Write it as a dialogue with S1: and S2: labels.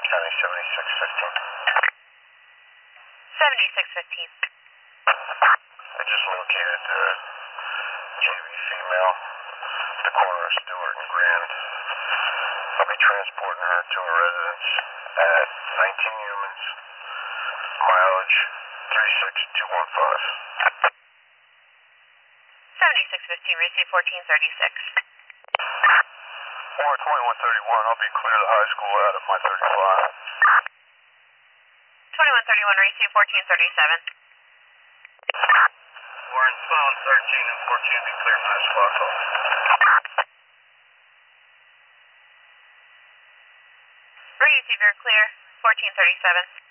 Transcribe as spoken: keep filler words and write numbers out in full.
S1: County seventy-six fifteen.
S2: seventy-six fifteen.
S1: I just located the J V female at the corner of Stewart and Grand. I'll be transporting her to a residence at nineteen Humans, mileage three six two one five.
S2: seventy-six fifteen, receive fourteen thirty-six.
S1: Warren twenty-one thirty-one, I'll be clear the high school out of my thirty-five.
S2: twenty-one thirty-one, receive fourteen thirty-seven.
S1: Warren phone thirteen and fourteen, be clear from high school.
S2: Receive, you're clear, fourteen thirty-seven.